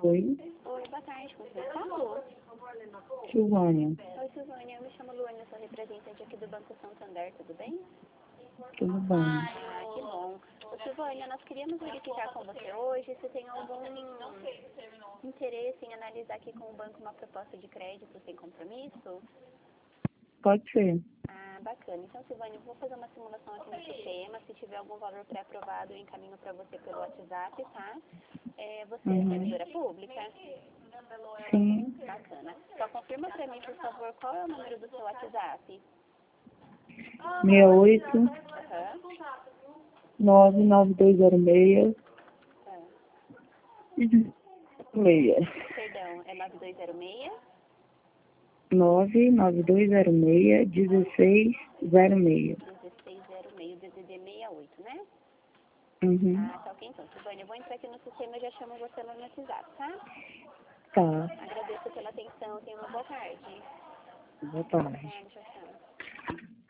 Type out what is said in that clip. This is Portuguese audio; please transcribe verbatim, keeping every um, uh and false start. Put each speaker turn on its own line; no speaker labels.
Oi,
Oi, boa tarde, como você está?
Silvânia.
Oi, Silvânia, eu me chamo Luana, eu sou representante aqui do Banco Santander, tudo bem?
Tudo bem?
Ah, que bom. Ô, Silvânia, nós queríamos verificar com você hoje se tem algum interesse em analisar aqui com o banco uma proposta de crédito sem compromisso.
Pode ser.
Ah, bacana. Então, Silvânia, eu vou fazer uma simulação aqui no sistema. Se tiver algum valor pré-aprovado, eu encaminho para você pelo WhatsApp, tá? É, você é
Uhum.
servidora pública?
Sim.
Bacana. Só confirma para mim, por favor, qual é o número do seu WhatsApp?
Meia oito
Aham.
nove nove dois zero seis.
Ah,
Meia.
perdão, é nove dois zero seis?
Nove nove dois zero seis dezesseis zero seis.
dezesseis zero seis, D D D sessenta e oito, né?
Uhum.
Ah, tá ok então. Silvânia, eu vou entrar aqui no sistema e já chamo você lá no WhatsApp, tá?
Tá.
Agradeço pela atenção. Tenha uma boa tarde.
Boa tarde.
Tá, tchau, tchau.